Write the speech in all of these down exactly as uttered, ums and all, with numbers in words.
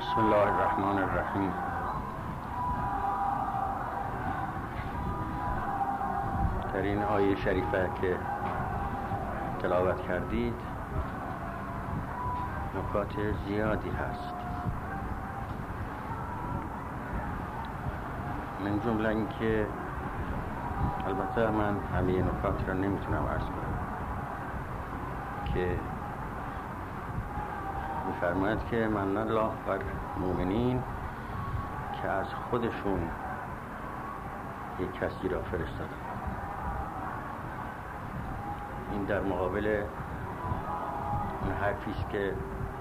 بسم الله الرحمن الرحیم. در این آیه شریفه که تلاوت کردید نکات زیادی هست. من جمله این که البته من همه نکات را نمیتونم عرض کنم که می‌فرماید که من الله بر مؤمنین که از خودشون یک کسی را فرستادن. این در مقابل اون حرفی است که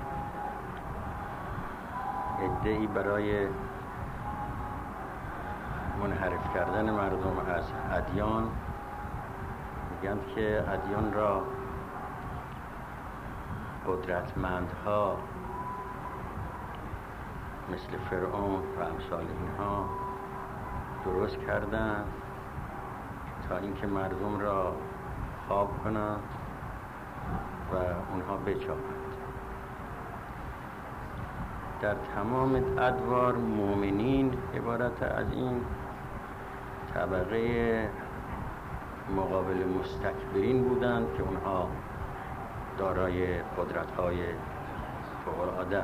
عده‌ای برای منحرف کردن مردم از ادیان میگن که ادیان را قدرتمندها مثل فرعون و امثال اینها درست کردند تا اینکه مردم را خواب کنند و اونها بچاپند. در تمام ادوار مؤمنین عبارت از این طبقه مقابل مستکبرین بودند که اونها دارای قدرت‌های فوق‌العاده.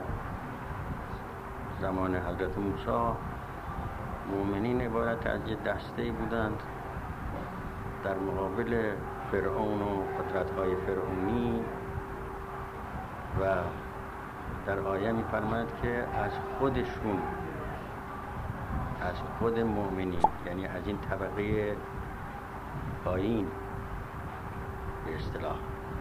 زمان حضرت موسی مؤمنین عبارت از یک دسته‌ای بودند در مقابل فرعون و قدرت‌های فرعونی و در آیه می‌فرماید که از خودشون، از خود مؤمنین، یعنی از این طبقه پایین به اصطلاح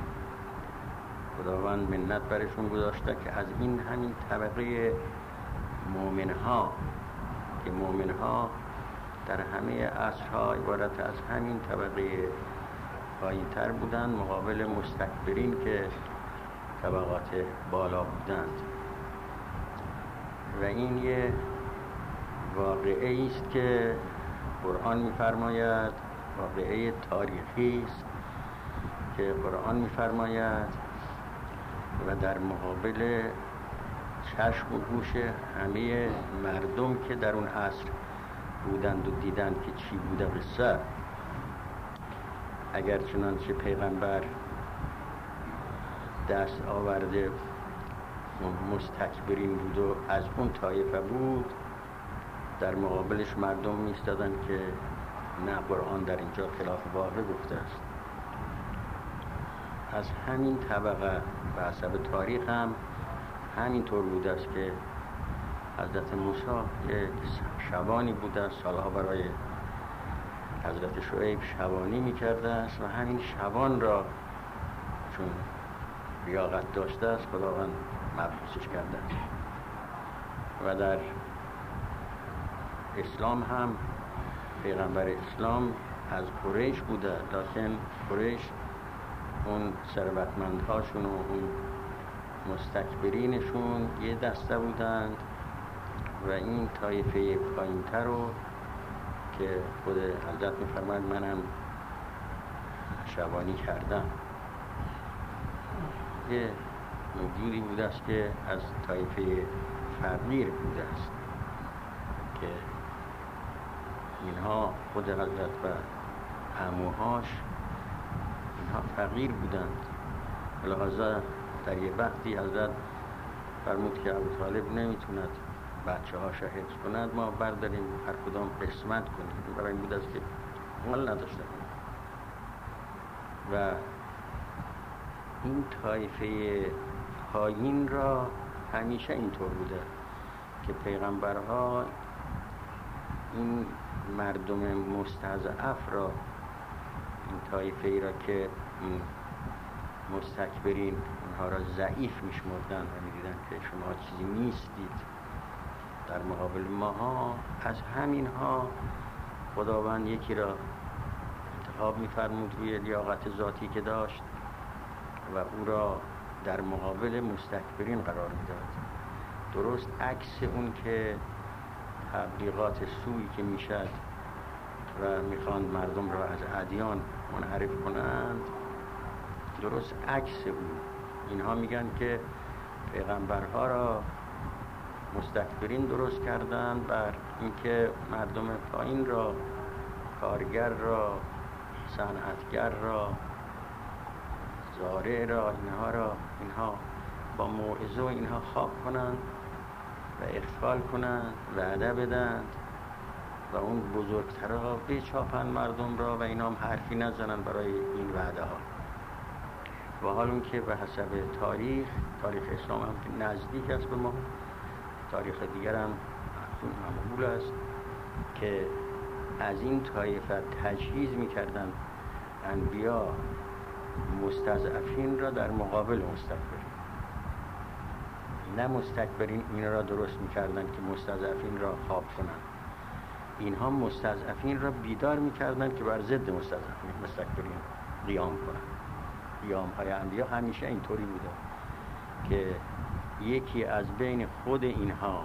خداوند منت برشون گذاشته که از این همین طبقه مؤمنها که مؤمنها در همه عصرها عبارت از همین طبقه پایین‌تر بودند مقابل مستکبرین که طبقات بالا بودند. و این یه واقعه است که قرآن می‌فرماید، واقعه تاریخی است که قرآن می‌فرماید و در مقابل چشم و گوش همه مردم که در اون عصر بودند و دیدند که چی بوده قصه. اگر چنانچه پیغمبر دست آورده اون مستکبرین بود و از اون طایفه بود، در مقابلش مردم میستادن که نه، قرآن در اینجا خلاف واقع گفته است. از همین طبقه و حسب تاریخ هم همینطور بوده است که حضرت موسی یک شبانی بوده است، سالها برای حضرت شعیب شبانی میکرده است و همین شبان را چون لیاقت داشته است خداوند مبعوثش کرده است. و در اسلام هم پیغمبر اسلام از قریش بوده، لکن قریش اون ثروتمندهاشون و اون مستکبرینشون یه دسته بودند و این طایفه پایین‌تر رو که خود حضرت می‌فرماید منم شبانی کردم، یه موجودی بوده است که از طایفه فقیر بوده است که اینها خود حضرت و عموهاش اینها فقیر بودند. لحاظا در یه وقتی حضرت فرمود که ابوطالب نمیتوند بچه هاش حفظ کند، ما برداریم هر کدام قسمت کنیم. برای این بود است که مال نداشته. و این طایفه پایین را همیشه اینطور بوده که پیغمبرها این مردم مستضعف را، این طایفه ای را که این مستکبرین اونها را ضعیف میشمردن و میدیدن که شما چیزی نیستید در مقابل ماها، از همین ها خداوند یکی را انتخاب میفرمود روی لیاقت ذاتی که داشت و او را در مقابل مستکبرین قرار میداد. درست عکس اون که تبلیغات سوی که میشد و میخواند مردم را از ادیان منحرف کنند، درست عکس اون. اینها میگن که پیغمبرها را مستکبرین درست کردن بر اینکه مردم پایین را، کارگر را، صنعتگر را، زارع را، اینها را اینها با موعظه و اینها خواب کنند و اغفال کنند، وعده بدند و اون بزرگترها بچاپند مردم را و اینا هم حرفی نزنند برای این وعده ها. و حال اون که به حسب تاریخ تاریخ اسلام هم که نزدیک است به ما، تاریخ دیگر هم معمول است که از این طایفه تجهیز می‌کردند انبیا مستضعفین را در مقابل مستکبرین، نه مستکبرین این را درست می‌کردند که مستضعفین را خواب کنند، اینها مستضعفین را بیدار می‌کردند که بر ضد مستضعفین مستکبرین قیام کنند. قیام‌های انبیا همیشه اینطوری بوده که یکی از بین خود اینها،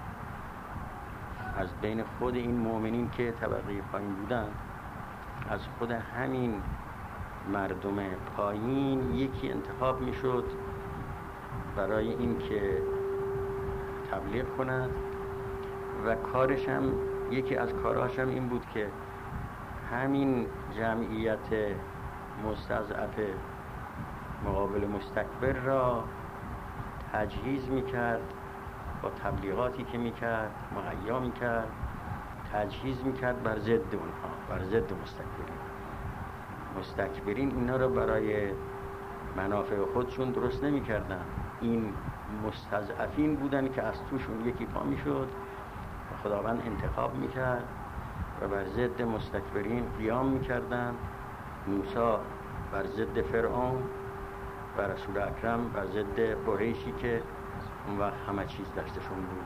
از بین خود این مؤمنین که طبقه پایین بودند، از خود همین مردم پایین یکی انتخاب میشد برای این که تبلیغ کند و کارش هم، یکی از کاراش هم این بود که همین جمعیت مستضعف مقابل مستکبر را تجهیز میکرد، با تبلیغاتی که میکرد، مهیا میکرد، تجهیز میکرد بر ضد اونها، بر ضد مستکبرین. مستکبرین اینا را برای منافع خودشون درست نمیکردن، این مستضعفین بودن که از توشون یکی پا میشد و خداوند انتخاب میکرد و بر ضد مستکبرین قیام میکردن. موسی بر ضد فرعون و رسول اکرم بر ضد قریشی که اون وقت همه چیز دستشون بود.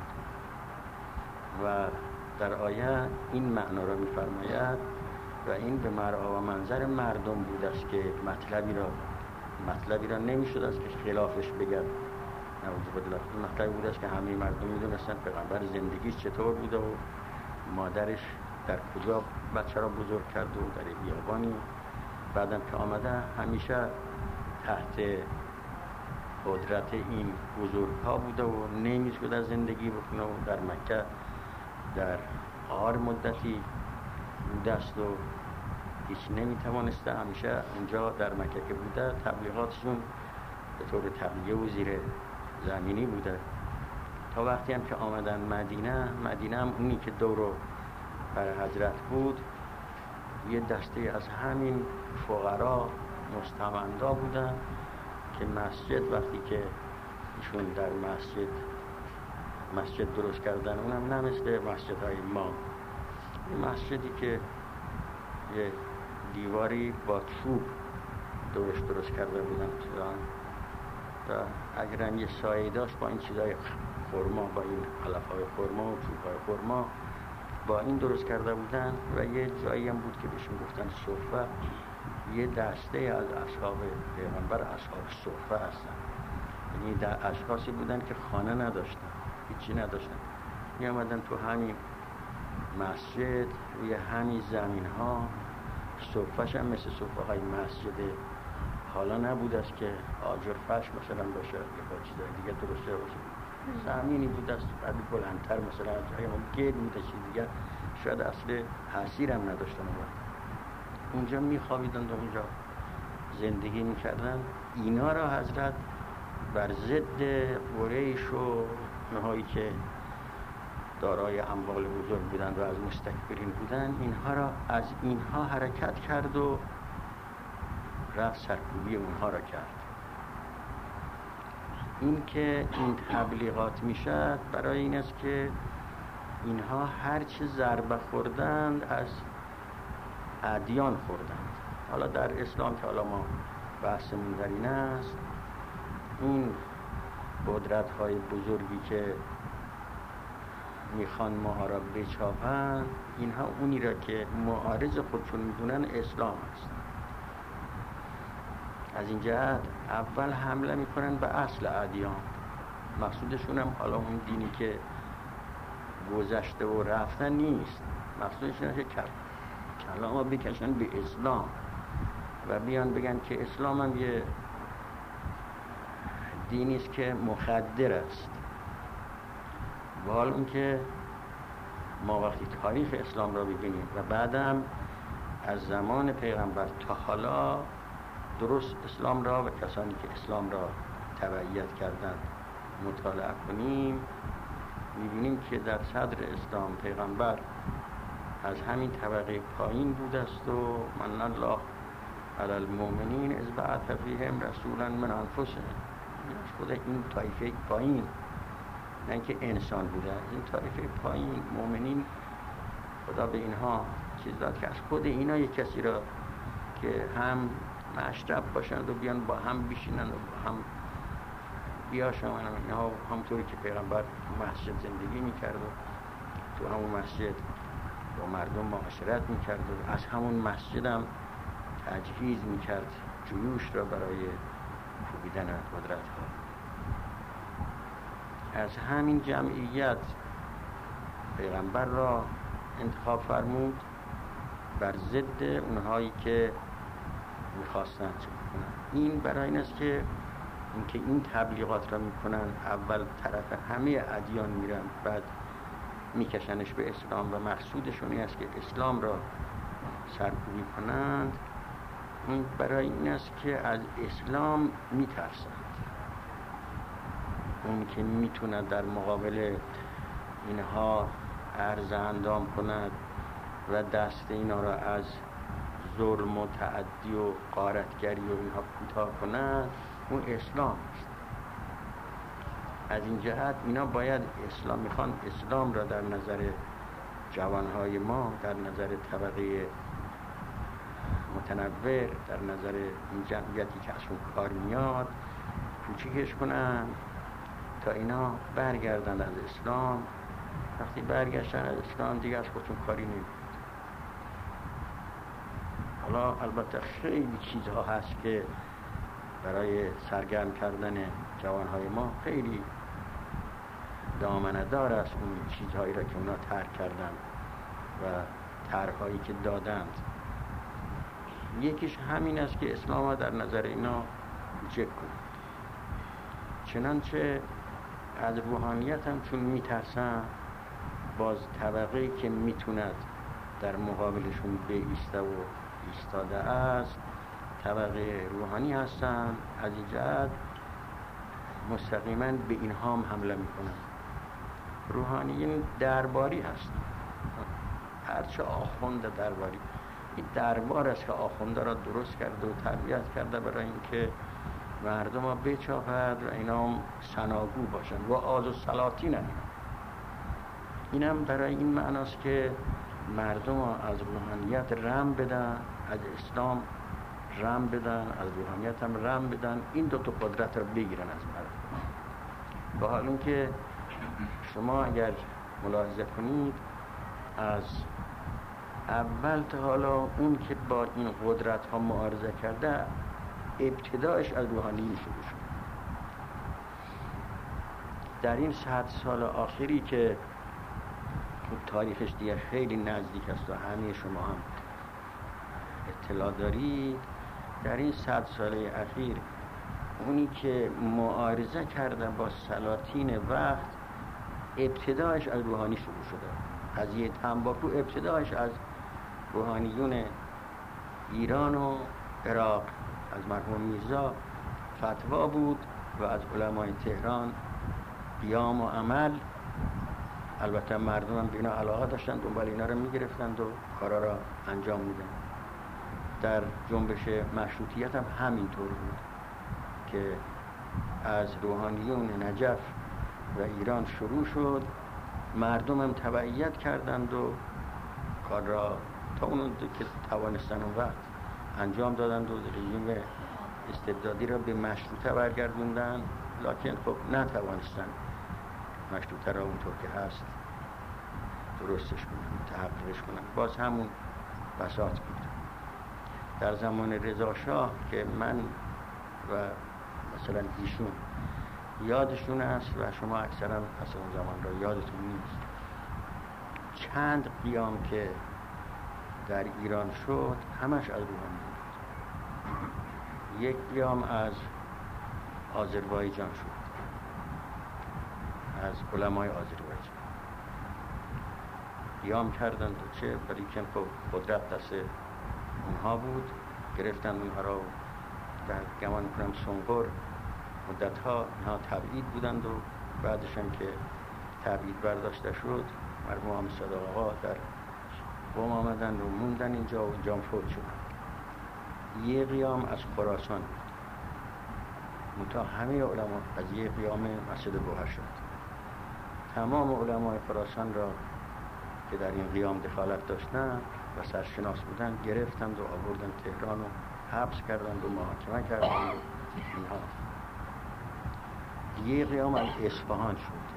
و در آیه این معنا را می‌فرماید و این به مرعا و منظر مردم بود است که مطلبی را مطلبی را نمی‌شد است که خلافش بگد. نعوذ بالله. مطلبی بود است که همه مردم می‌دونستند پیغمبر زندگیش چطور بوده و مادرش در کجا بچه را بزرگ کرده و در بیابانی. بعدم که آمده همیشه تحت قدرت این بزرگ‌ها بوده و نمی‌شد از زندگی بکنه و در مکه در آر مدتی بوده است و هیچ نمی‌توانسته. همیشه اونجا در مکه که بوده تبلیغاتشون به طور طبیعی و زیر زمینی بوده تا وقتی هم که آمدن مدینه. مدینه هم اونی که دور بر حضرت بود یه دسته از همین فقرا مستمندا بودن که مسجد وقتی که ایشون در مسجد مسجد درست کردن، اونم نه مثل مسجدهای ما، یه مسجدی که یه دیواری با چوب دورش درست کرده بودن و اگر هم یه سایه داشت با این چیزای خرما، با این علفهای خرما و چوبهای خرما با این درست کرده بودن. و یه جایی هم بود که بهشون گفتن صفه، یه دسته از اصحاب پیغمبر اصحاب صفه هستن، یعنی در اشخاصی بودن که خانه نداشتن، هیچی نداشتن، می آمدن تو همین مسجد روی همین زمین ها. صفهش هم مثل صفه های مسجد حالا نبود است که آجر فرش مثلا باشه یا با چیزای دیگه درسته باشه، زمینی بود است بعد بلندتر مثلا جای ما گل بود، چیز دیگه شاید اصل حسیر هم نداشتن. اونجا میخوابیدند و اونجا زندگی میکردن. اینا را حضرت بر ضد قریش و اونهایی که دارای اموال بزرگ بودند و از مستکبرین بودند، اینها را از اینها حرکت کرد و رفت سرکوبی اونها را کرد. این که این تبلیغات میشد برای این است که اینها هرچه ضربه خوردند از ادیان خوردند. حالا در اسلام که حالا ما بحثمون در این است، این قدرت های بزرگی که میخوان ما را بچاپند، اینها اونی را که معارض خودشون میدونن اسلام است. از این جهت اول حمله میکنن به اصل ادیان. مقصودشون هم حالا اون دینی که گذشته و رفتن نیست، مقصودشون هست که کلامو بکشن به اسلام و بیان بگن که اسلام هم یه دینی است که مخدر است، و حال اون که ما وقتی تاریخ اسلام را ببینیم و بعدم از زمان پیغمبر تا حالا درست اسلام را و کسانی که اسلام را تبعیت کردند مطالعه کنیم، می‌بینیم که در صدر اسلام پیغمبر از همین طبقه پایین بود است و من الله علی المؤمنین اذ بعث فیهم رسولا من انفسهم، خود این طایفه پایین، نه اینکه انسان بوده، این طایفه پایین مؤمنین خدا به اینها چیز داد که از خود اینا یک کسی را که هم مشرب باشند و بیان با هم بشینند و با هم بیاشامند. اینها همونطوری که پیغمبر مسجد زندگی میکرد و تو همون مسجد با مردم معاشرت میکرد و از همون مسجد هم تجهیز میکرد جیوش را برای کوبیدن قدرت ها. از همین جمعیت پیغمبر را انتخاب فرمود بر ضد اونهایی که میخواستن چه کنن. این برای این است که اینکه این تبلیغات را میکنن، اول طرف همه ادیان میرن، بعد میکشنش به اسلام و مقصودشون این است که اسلام را سرکوبی کنند. این برای این است که از اسلام میترسند. اون که میتونه در مقابل اینها عرض اندام کند و دست اینا را از ظلم و تعدی و غارتگری و اینها کوتاه کند، اون اسلام است. از این جهت اینا باید اسلام میخوان اسلام را در نظر جوانهای ما، در نظر طبقه متنوع، در نظر این جمعیتی که از اون کار میاد کوچیکش کنن تا اینا برگردند از اسلام. وقتی برگشتن از اسلام دیگه از خودشون کاری نمی‌کنن. حالا البته خیلی چیزها هست که برای سرگرم کردن جوانهای ما خیلی دامنه‌دار است، اون چیزهایی را که اونا ترک کردن و طرح‌هایی که دادند. یکیش همین است که اسلام را در نظر اینا کوچک کنند. چنانچه از روحانیت هم چون میترسن، باز طبقه‌ای که میتوند در مقابلشون بایسته و ایستاده است طبقه روحانی هستن، از این جهت مستقیما به اینها هم حمله میکنن. روحانیین درباری هستن، هرچه آخوند درباری، این دربار است که آخونده را درست کرده و تربیت کرده برای اینکه مردم ها بچاپد و اینا هم سناگو باشن و آز و سلاطین هم. این هم برای این معناست که مردم ها از روحانیت رم بدن، از اسلام رم بدن، از روحانیت هم رم بدن، این دو تا قدرت را بگیرن از مردم. با حال اینکه شما اگر ملاحظه کنید از اول تا حالا اون که با این قدرت ها معارضه کرده ابتدایش از روحانیین شروع شد. در این صد سال آخری که تاریخش دیگه خیلی نزدیک است و همه شما هم اطلاع دارید، در این صد سال اخیر اونی که معارضه کرده با سلاطین وقت ابتدایش از روحانی شروع شده. قضیه تنباکو ابتدایش از روحانیون ایران و عراق از مرحوم میرزا فتوا بود و از علمای تهران قیام و عمل. البته مردم هم به اینا علاقه داشتند، دنبال اینا رو میگرفتند و کارا را انجام میدن. در جنبش مشروطیت هم همینطور بود که از روحانیون نجف و ایران شروع شد، مردم هم تبعیت کردند و کار را تا اون که توانستن اون وقت انجام دادند و رژیم استبدادی را به مشروطه برگردوندن، لکن خب نتوانستن مشروطه را اونطور که هست درستش کنن، متحققش کنن. باز همون بساط بود. در زمان رضا شاه که من و مثلا ایشون یادشون است و شما اکثرا پس اون زمان را یادتون نیست، چند قیام که در ایران شد همش از روحانی بود. یک قیام از آذربایجان شد، از علمای آذربایجان قیام کردند و چه ولی که قدرت دست اونها بود، گرفتن اونها را در گمان کنم سنگر مدتها اینها تبعید بودند و بعدش هم که تبعید برداشته شد مرحوم محمد صادق آقا در قم آمدن و موندن اینجا و اینجا فوت شدن. یه قیام از خراسان بود، منتها همه علما از یه قیام مسجد گوهر شد. تمام علمای خراسان را که در این قیام دخالت داشتن و سرشناس بودن گرفتند و آوردن تهران و حبس کردند و محاکمه کردند و اینها. یه قیام از اصفهان شد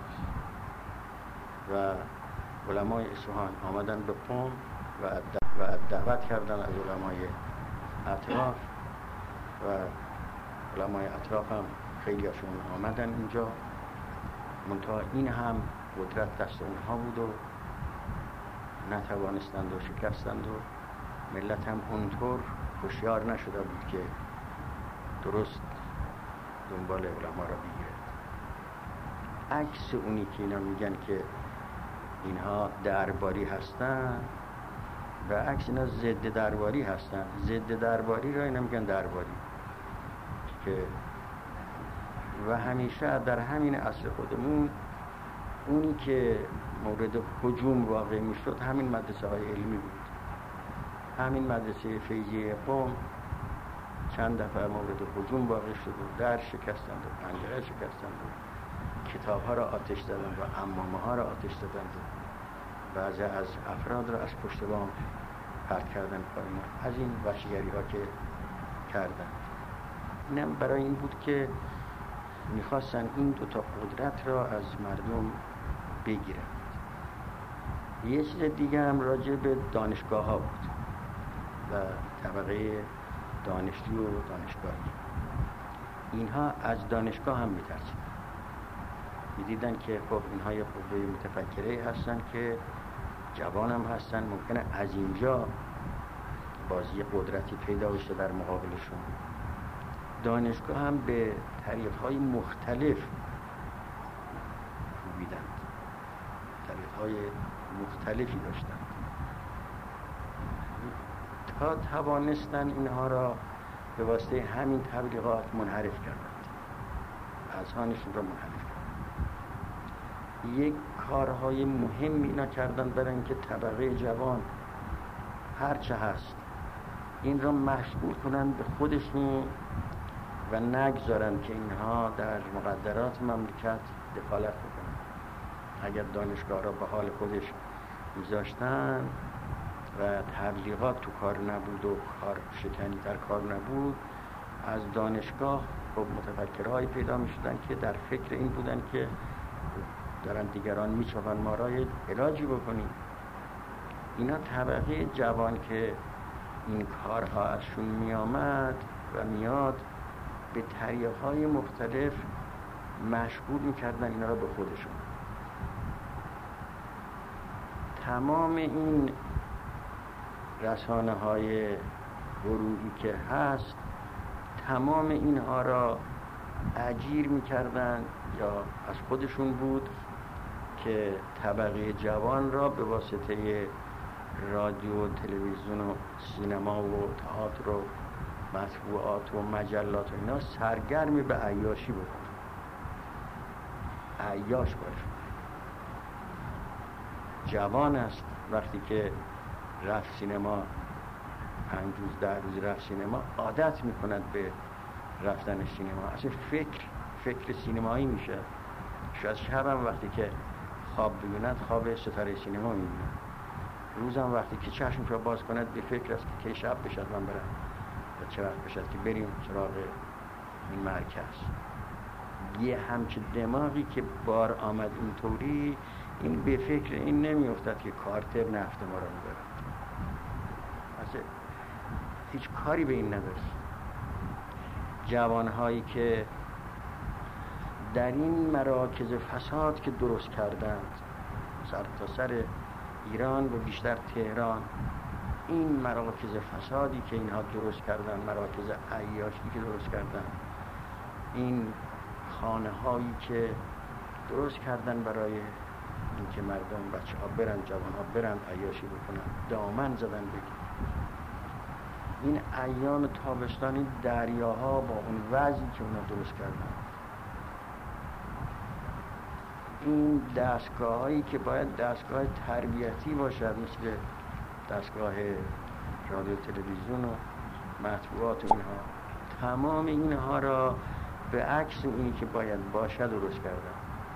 و علمای اصفهان آمدن به قم و دعوت کردن از علمای اطراف و علمای اطراف هم خیلی هاشون آمدن اینجا، منتها این هم قدرت دست اونها بود و نتوانستند و شکستند و ملت هم اونطور هوشیار نشده بود که درست دنبال علما را بگیره. عکس اونی که اینا میگن که اینها درباری هستن و عکس اینا ضد درباری هستن. ضد درباری را اینا میگن درباری که و همیشه در همین اصل خودمون اونی که مورد هجوم واقع میشد همین مدرسه های علمی بود. همین مدرسه فیضیه قم چند دفعه مورد هجوم واقع شد و در شکستند و پنجره شکستند و کتاب ها را آتش دادند و عمامه ها را آتش دادند و بعضی از افراد را از پشت بام پرت کردن پایین. از این وحشیگری ها که کردند اینم برای این بود که میخواستن این دوتا قدرت را از مردم بگیرند. یه چیز دیگه هم راجع به دانشگاه ها بود و طبقه دانشجو و دانشگاهی. اینها از دانشگاه هم میترسیدن، میدیدن که خب اینها یه قوه متفکره هستن که جوان هم هستن، ممکنه از اینجا بازی قدرتی پیدا بشه در مقابلشون. دانشگاه هم به طریق‌های مختلف کوبیدند، طریق‌های مختلفی داشتند تا توانستن اینها را به واسطه همین تبلیغات منحرف کردند، اذهانشون را منحرف کردند. یک کارهای مهم اینا کردند برای اینکه طبقه جوان هرچه هست این را مشغول کنند به خودشون و نگذارن که اینها در مقدرات مملکت دخالت بکنن. اگر دانشگاه را به حال خودش میذاشتن و تبلیغات تو کار نبود و کار شکنی در کار نبود، از دانشگاه خب متفکرهای پیدا میشدن که در فکر این بودن که دارن دیگران میچوان ما را علاجی بکنیم. اینا طبقه جوان که این کارها ازشون میامد و میاد به طریقهای مختلف مشغول میکردن اینا را به خودشون. تمام این رسانه های گروهی که هست تمام اینها را اجیر میکردن یا از خودشون بود که طبقه جوان را به واسطه رادیو و تلویزیون و سینما و تئاتر و مطبوعات و مجلات و اینا سرگرم به عیاشی بکنن، عیاش باشه. جوان است وقتی که رفت سینما، پنج روز ده روز رفت سینما، عادت میکند به رفتن سینما، اصلا فکر فکر سینمایی میشه. شاید شب هم وقتی که خواب ببیند خواب ستاره سینما میبیند، روزم وقتی که چشمش را باز کند به فکر است که کی شب بشد من برم و چه وقت بشد که بریم سراغ این مرکز. یه همچه دماغی که بار آمد اینطوری، این به فکر این نمی افتد که کارتر نفت ما را میبرد، اصلا هیچ کاری به این نداره. جوانهایی که در این مراکز فساد که درست کردند سر تا سر ایران و بیشتر تهران، این مراکز فسادی که اینها درست کردن، مراکز عیاشی که درست کردن، این خانه هایی که درست کردن برای اینکه مردم بچه ها برن، جوان ها برن عیاشی بکنن، دامن زدن بگیر. این ایام تابستانی دریاها با اون وضعی که اونا درست کردن، این دستگاه هایی که باید دستگاه تربیتی باشد مثل دستگاه رادیو تلویزیون و مطبوعات و اینها، تمام اینها را به عکس اینی که باید باشد درست کردن.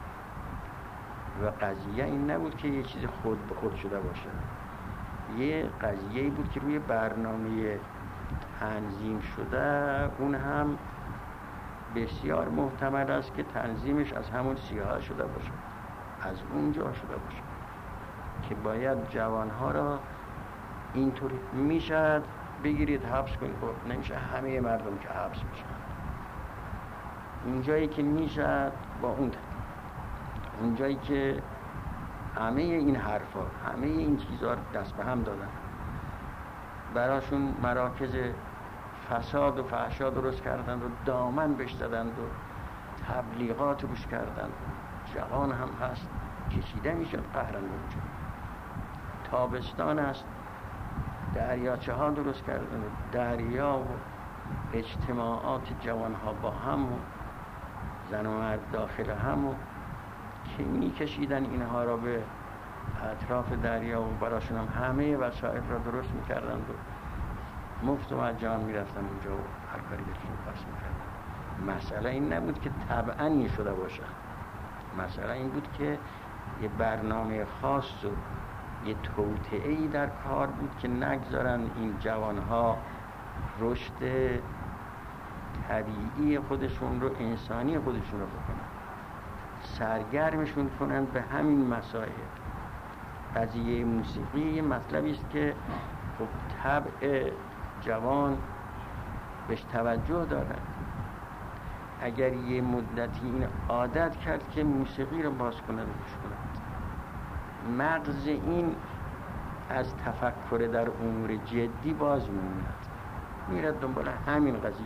و قضیه این نبود که یه چیز خود به خود شده باشه، یه قضیه بود که روی برنامه تنظیم شده. اون هم بسیار محتمل است که تنظیمش از همون سیاها شده باشه، از اونجا شده باشه که باید جوانها را اینطوری میشد بگیرید حبس کنید. خب نمیشه همه مردم که حبس میشن، اونجایی که میشد با اون اونجایی که همه این حرفا، همه این چیزا دست به هم دادن، براشون مراکز فساد و فحشا درست کردند و دامن بهش دادند و تبلیغات روش کردند. جوان هم هست کشیده میشد قهرن اونجا. تابستان است، دریاچه ها درست کردند و دریا و اجتماعات جوان ها با هم و زن و مرد داخل هم و که میکشیدن اینها را به اطراف دریا و براشون هم همه وسایل را درست میکردند و مفت و مجان میرفتن اونجا و هر کاری دلشون خواست میکردن. مسئله این نبود که طبعاً این شده باشه، مسئله این بود که یه برنامه خاص و یه توطئه‌ای در کار بود که نگذارن این جوانها رشد طبیعی خودشون رو، انسانی خودشون رو بکنن، سرگرمشون کنن به همین مسائل. قضیه موسیقی یه مطلبی است که خب طبع جوان بهش توجه دارد. اگر یه مدتی این عادت کرد که موسیقی رو باز کنه و گوش کند، مغز این از تفکر در امور جدی باز میموند، میرد دنبال همین قضیه.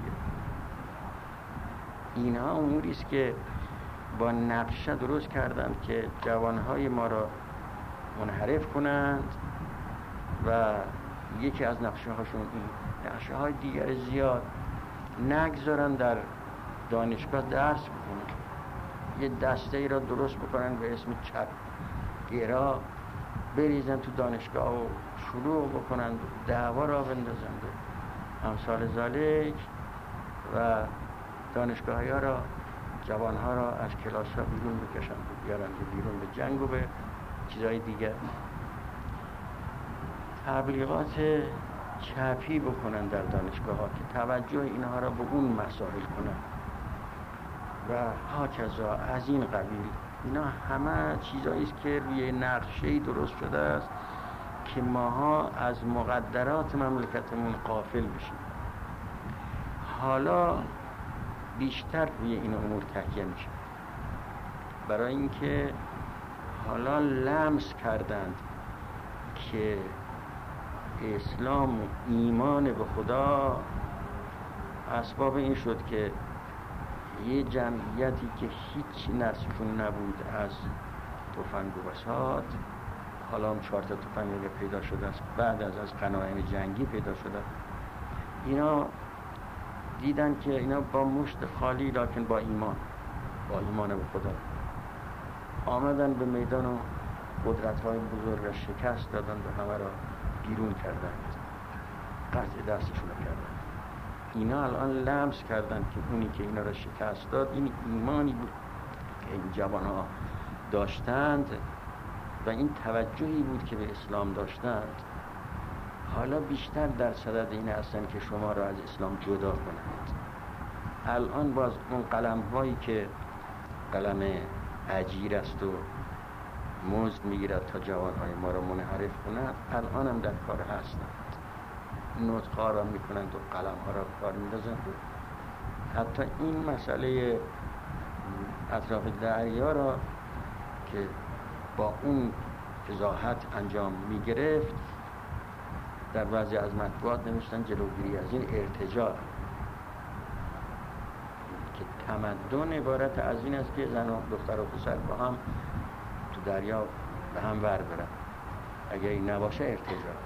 اینها اموری است که با نقشه درست کردند که جوانهای ما را منحرف کنند و یکی از نقشه هاشون این، نقشه های دیگر زیاد نگذارن در دانشگاه درس بکنن، یه دسته ای را درست بکنن به اسم چپ گرا، بریزن تو دانشگاه و شروع بکنن دعوا را بندازن و امثال ذالک و دانشگاه ها را، جوان ها را از کلاس ها بیرون بکشن و بیارن بیرون به جنگ و به چیزهای دیگر. تبلیغات چپی بکنن در دانشگاه ها که توجه اینها را به اون مسائل کنن و هاکذا از این قبیل. اینا همه چیزایی است که روی نقشه‌ای درست شده است که ماها از مقدرات مملکتمون غافل بشیم. حالا بیشتر روی این امور تکیه میشه، برای اینکه حالا لمس کردند که اسلام و ایمان به خدا اسباب این شد که یه جمعیتی که هیچ نصفشون نبود از تفنگ و بساط، حالا هم چهار تا تفنگ پیدا شده است بعد از از غنایم جنگی پیدا شده. اینا دیدن که اینا با مشت خالی لکن با ایمان، با ایمان به خدا آمدن به میدان و قدرت‌های بزرگ را شکست دادن و همه را بیرون کردن، قطع دستشون رو کردن. اینا الان لمس کردن که اونی که اینا را شکست داد این ایمانی بود که این جوان‌ها داشتند و این توجهی بود که به اسلام داشتند. حالا بیشتر در صدد این هستن که شما را از اسلام جدا کنند. الان باز اون قلم هایی که قلم اجیر است و مزد میگیرد تا جوانهای ما را منحرف کنند، الان هم در کار هستند. نطق ها را میکنند و قلم ها را کار میدازند. حتی این مسئله اطراف دریا را که با اون فضاحت انجام میگرفت، در بعضی از مطبوعات نوشتن جلوگیری از این ارتجاع، که تمدن عبارت از این است که زن و دختر و پسر با هم تو دریا به هم ور برن. اگر این نباشه ارتجاع.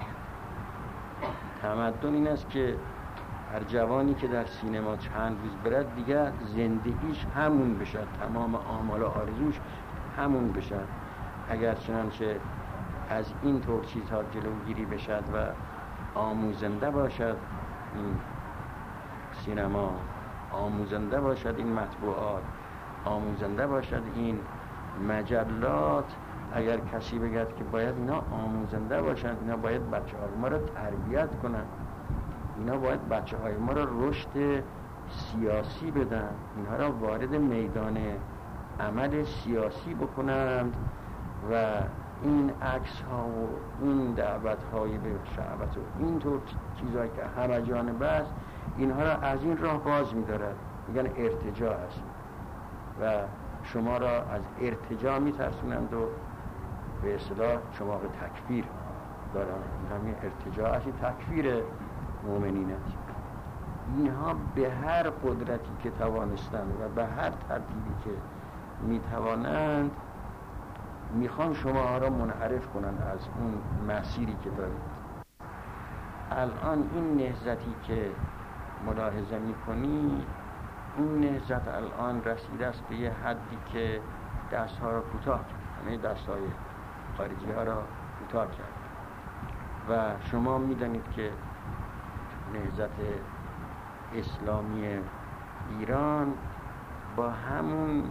تمدن این است که هر جوانی که در سینما چند روز برد دیگه زندگیش همون بشه، تمام آمال و آرزوش همون بشه. اگر چنانچه از این طور چیزها جلوگیری بشد و آموزنده باشد این سینما، آموزنده باشد این مطبوعات، آموزنده باشد این مجلات، اگر کسی بگد که باید اینا آموزنده باشند، اینا باید بچه های ما رو تربیت کنند، اینا باید بچه های ما رو رشد سیاسی بدن، اینها را وارد میدان عمل سیاسی بکنند و این عکس ها و این دعوت های به شعبت و این طور چیزهایی که همه جانبه است، اینها را از این راه باز می‌دارد، میگن ارتجاع است و شما را از ارتجاع می‌ترسونند و به اصطلاح شما به تکفیر دارند. این همین ارتجاع است، تکفیر مؤمنین است. اینها به هر قدرتی که توانستند و به هر ترتیبی که می‌توانند میخوان شما را منحرف کنند از اون مسیری که دارید. الان این نهضتی که ملاحظه میکنی، این نهضت الان رسیده است به یه حدی که دستها را کوتاه کرد، همه دستهای خارجی ها را کوتاه کرد و شما میدانید که نهضت اسلامی ایران با همون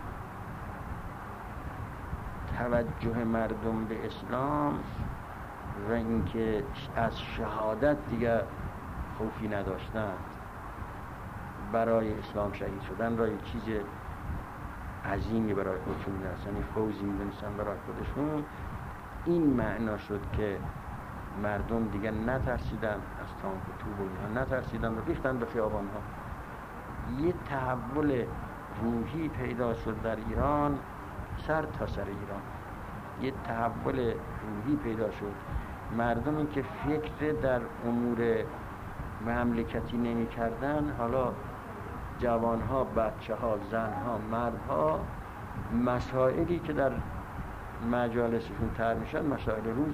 توجه مردم به اسلام و اینکه از شهادت دیگر خوفی نداشتند، برای اسلام شهید شدن را یک چیز عظیمی برای خودشون می‌دونستن، یعنی فوزی می‌دونستن برای خودشون. این معنا شد که مردم دیگر نترسیدن از تانک و توپ و اینها، نترسیدن و ریختن به خیابان‌ها. یه تحول روحی پیدا شد در ایران، سر تا سر ایران یه تحول روحی پیدا شد. مردمی که فکر در امور مملکتی نمی کردن، حالا جوانها، بچه ها، زنها، مردها، مسائلی که در مجالسشون طرح میشن مسائل روز.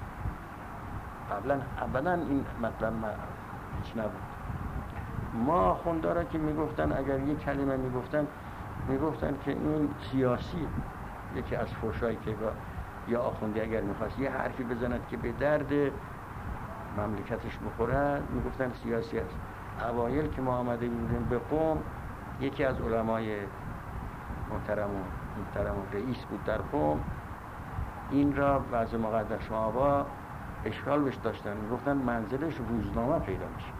قبلا ابدا این مطلب هیچ نبود. ما آخوندارا که میگفتن، اگر یک کلمه میگفتن میگفتن که این سیاسی، یکی از فحشایی که یا آخوندی اگر میخواست یه حرفی بزند که به درد مملکتش بخوره میگفتن سیاسی است. اوایل که ما آمده بودیم به قم، یکی از علمای محترم و محترم و رئیس بود در قم، این را وضع مقدس آبا اشکال بهش داشتن، میگفتن منزلش روزنامه پیدا میشه.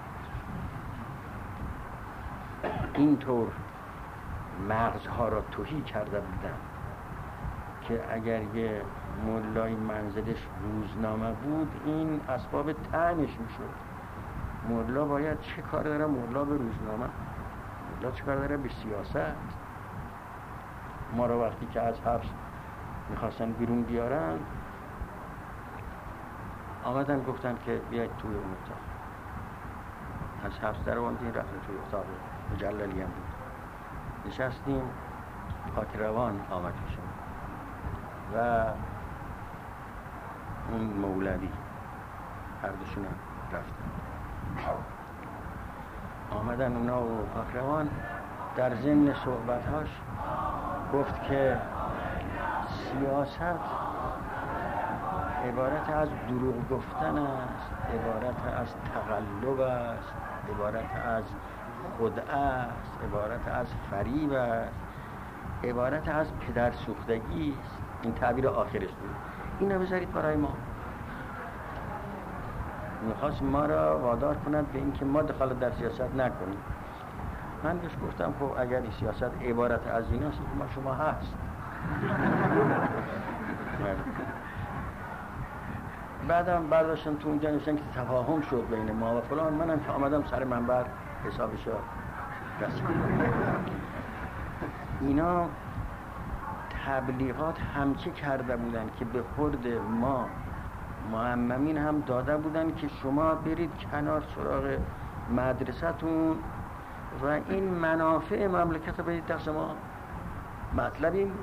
اینطور مغزها را تهی کرده بودن که اگر یه مولای منزلش روزنامه بود این اسباب طعنش میشد. مولا باید چه کار داره مولا به روزنامه؟ مولا چه کار داره به سیاست؟ ما را وقتی که از حبس میخواستن بیرون بیارن، آمدن گفتن که بیاید توی اون اتاق. از حبس در آمدیم رفتیم توی اتاق مجللی هم بود، نشستیم. پاک روان آمد شد و اون مولوی، هر دوشون هم رفتن. آمدن اونا و پاک روان در ضمن صحبتاش گفت که سیاست عبارت از دروغ گفتن است، عبارت از تقلب است، عبارت از خدعه است، عبارت از فریب است، عبارت از پدر سوختگی است. این تعبیر آخرش بود. اینو بذارید برای ما. میخواست ما را وادار کند به اینکه ما دخالت در سیاست نکنیم. من بهش گفتم خب اگر این سیاست عبارت از این است، ما شما هست. بعدم برداشتن تو اونجا نوشتن که تفاهم شد بین ما و فلان. منم که آمدم سر منبر حسابش را رسیدم. اینا تبلیغات همچه کرده بودن که به خورد ما معممین هم داده بودن که شما برید کنار سراغ مدرسه‌تون و این منافع مملکت رو بدید دست ما. مطلب این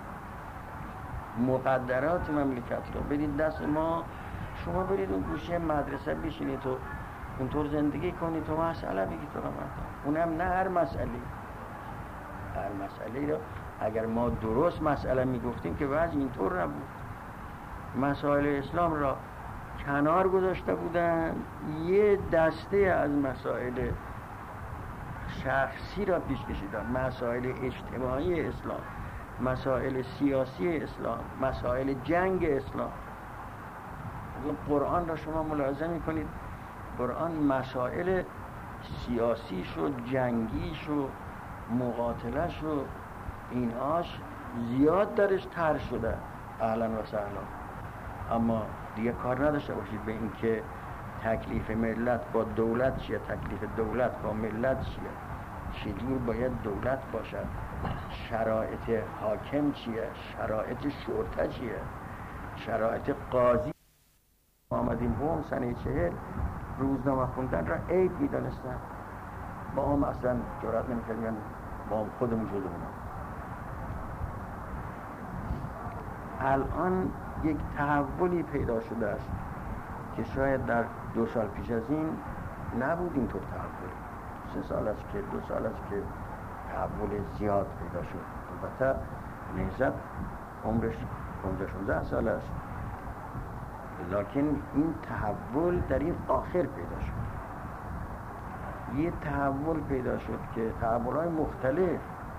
مقدرات مملکت رو بدید دست ما، شما برید اون گوشه مدرسه بشینید و اونطور زندگی کنید و مسئله بگید تو اونم نه هر مسئله هر مسئله رو اگر ما درست مسئله میگفتیم که وضع اینطور نبود. مسائل اسلام را کنار گذاشته بودن، یه دسته از مسائل شخصی را پیش کشیدن، مسائل اجتماعی اسلام، مسائل سیاسی اسلام، مسائل جنگ اسلام. قرآن را شما ملاحظه میکنید، قرآن مسائل سیاسیش و جنگیش و مقاتلش و اینهاش زیاد درش طرح شده. اهلا و سهلا. اما دیگه کار نداشته باشید به این که تکلیف ملت با دولت چیه، تکلیف دولت با ملت چیه، چجور باید دولت باشد، شرایط حاکم چیه، شرایط شرطه چیه، شرایط قاضی. آمدیم بوم سنه چهل روزنامه خوندن را عیب می‌دانستن، با هم اصلا جرأت نمی‌کردن با هم خودمون جلو بودیم. الان یک تحولی پیدا شده است که شاید در دو سال پیش از این نبود اینطور تحول. سه سال است که دو سال است که تحول زیاد پیدا شد. البته نهضت عمرش پانزده شانزده سال است، لکن این تحول در این آخر پیدا شد. یه تحول پیدا شد که تحول‌های مختلف،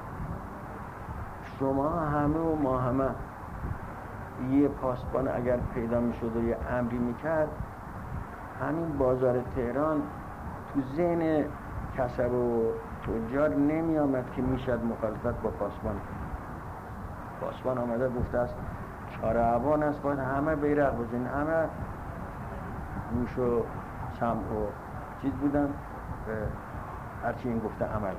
شما همه و ما همه یه پاسبان اگر پیدا میشد و یه امری میکرد، همین بازار تهران تو ذهن کسب و تجار نمی آمد که میشد مخالفت با پاسبان. پاسبان آمده گفته است چهار عوان است، باید همه بیرق بزنین، همه گوش و سمع و چیز بودن هرچی این گفته عمل.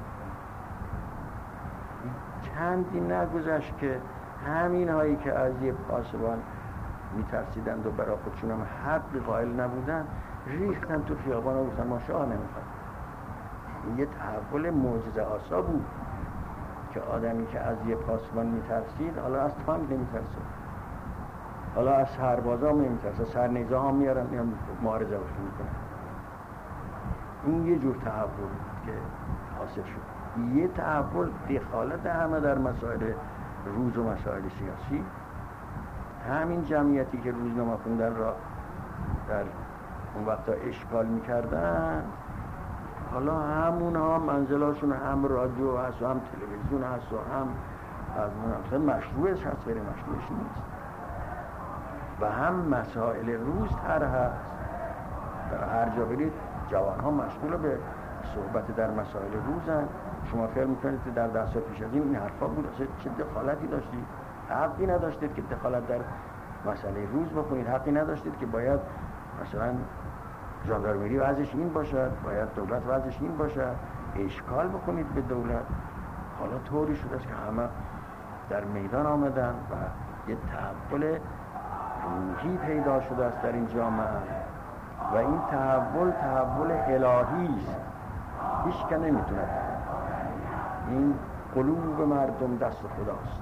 چندی نگذشت که همین هایی که از یه پاسبان میترسیدند و برای خودشون هم حق قائل نبودن، ریختن تو خیابان و گفتن ما شاه نمیخواد. یه تحول معجزه آسا بود که آدمی که از یه پاسبان میترسید حالا از تانک نمیترسه، حالا از سربازا نمیترسه، سرنیزه ها میارن میان معارضه باشون میکنن. این یه جور تحول بود که حاصل شد. یه تحول دخالت همه در مسائل روز و مسائل سیاسی. همین جمعیتی که روزنامه خوندن را در اون وقتا اشکال میکردن، حالا همون ها منزلاشون هم رادیو هست و هم تلویزیون هست و هم از مناسب مشروعش هست، غیر مشروعش نیست، و هم مسائل روز تر هست. در هر جا برید جوان ها مشغول به صحبت در مسائل روزن. شما خیال میکنید که در ده سال پیش از این این حرفا بود، اصلا چه دخالتی داشتید؟ حقی نداشتید که دخالت در مسئله روز بکنید، حقی نداشتید که باید مثلا ژاندارمری وضعش این باشد، باید دولت وضعش این باشد، اشکال بکنید به دولت. حالا طوری شده است که همه در میدان آمدن و یه تحول روحی پیدا شده است در این جامعه و این تحول تحول الهی است، هیچ که نمیتونه. این قلوب مردم دست خداست،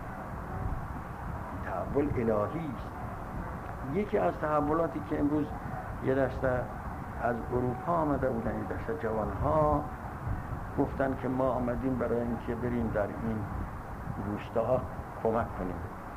تحول الهی است. یکی از تحولاتی که امروز یه دسته از اروپا آمده بودن، یه دسته جوانها گفتن که ما آمدیم برای اینکه بریم در این روستاها کمک کنیم.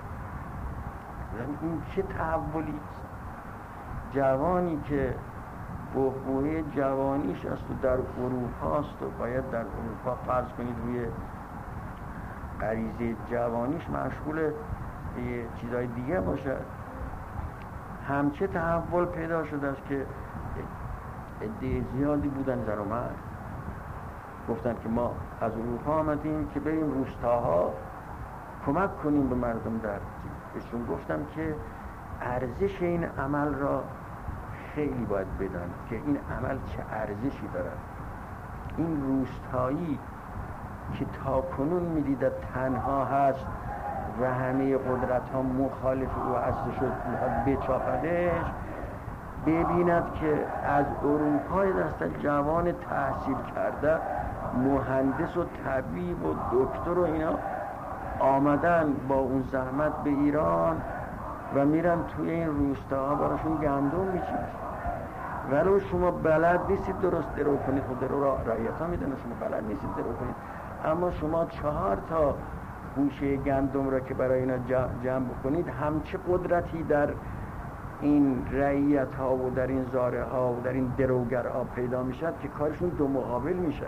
این چه تحولی است؟ جوانی که بحبوحه جوانیش است و در اروپا است و باید در اروپا فرض کنید روی غریزه جوانیش مشغول یه چیزای دیگه باشد. همچه تحول پیدا شده است که عده زیادی بودن زن و مرد گفتن که ما از اروپا آمدیم که بریم روستاها کمک کنیم به مردم. در بهشون گفتم که ارزش این عمل را خیلی باید بدن که این عمل چه ارزشی دارد. این روستایی که تا کنون میدیدد تنها هست و همه قدرت ها مخالف او هست شد بچاپدش، ببیند که از اروپای دست جوان تحصیل کرده مهندس و طبیب و دکتر و اینا آمدن با اون زحمت به ایران و میرن توی این روستاها براشون گندم میچینن، ولو شما بلد نیستید درست درو کنید، خود درو را رعیت ها میدن شما بلد نیستید درو کنید، اما شما چهار تا گوشه گندم را که برای اینا جمع بکنید، همچه قدرتی در این رعیت ها و در این زاره ها و در این دروگر ها پیدا میشد که کارشون دو مقابل میشه.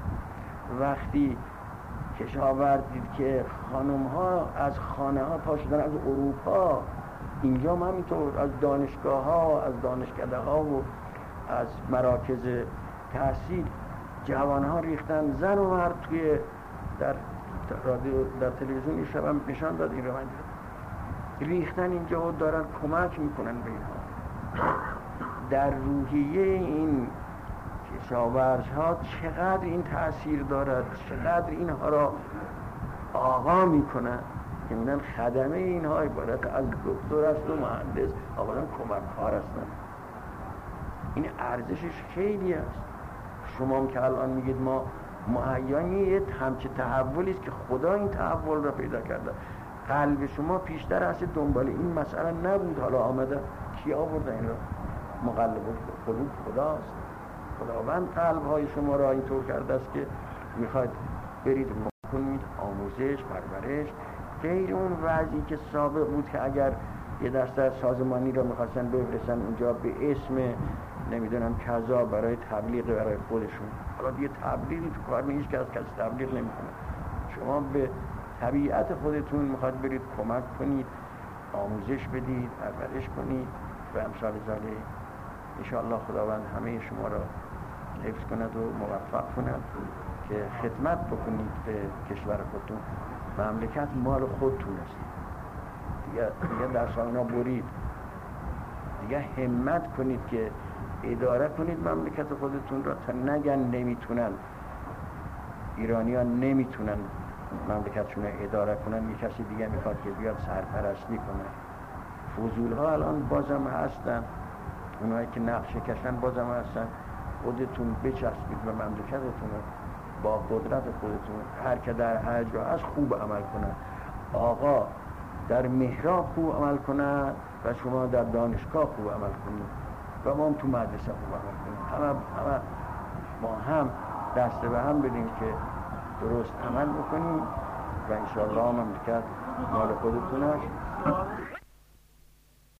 وقتی کشاورزید که خانم ها از خانه ها پا شدن از اروپا، اینجا هم همینطور از دانشگاه ها، از دانشکده ها و از مراکز تحصیل جوان ها ریختن، زن و مرد توی در رادیو در تلویزیون شب هم نشان داد این رو من ریختن اینجا و دارن کمک میکنن به اینها. در روحیه این کشاورزها چقدر این تأثیر دارد، چقدر اینها را آقا میکنن که میدن خدمه اینها عبارت از دکتر است و مهندس، اولا کمککار هستن. این ارزشش خیلی است. شما هم که الان میگید ما مهیانی همچه تحولی است که خدا این تحول را پیدا کرده، قلب شما پیشتر است دنبال این مسئله نبود، حالا آمده کی آورده این را؟ مقلب قلوب خداست. خداوند قلب های شما را اینطور کرده است که میخواید برید کنید آموزش پرورش، غیر اون وضعی که سابق بود که اگر یه دسته سازمانی را میخواستن بفرستن اونجا به اسم نمیدونم کذا برای تبلیغ برای خودشون، حالا دیگه تبلیغی تو کار نیست که از کسی تبلیغ نمیکنه. شما به طبیعت خودتون میخواد برید کمک کنید، آموزش بدید، پرورش کنید و امثال ذالک. انشاءالله خداوند همه شما را حفظ کند و موفق کند که خدمت بکنید به کشور خودتون. مملکت مال خودتون است دیگه، دیگه در سالنا برید دیگه، همت کنید که اداره کنید مملکت خودتون را تا نگن نمیتونن، ایرانی ها نمیتونن مملکتشون رو اداره کنن، یک کسی دیگه میخواد که بیاد سرپرستی کنه. فضول ها الان بازم هستن، اونایی که نقش کشن بازم هستن. خودتون بچسبید به مملکتتون با قدرت خودتون، هر که در حج را از خوب عمل کنه، آقا در محراب خوب عمل کنه و شما در دانشگاه خوب عمل کنید و ما هم تو مدرسه خوب عمل کنیم، همه همه ما هم دست به هم بدیم که درست عمل بکنیم و انشاءالله مملکت مال خودتون است.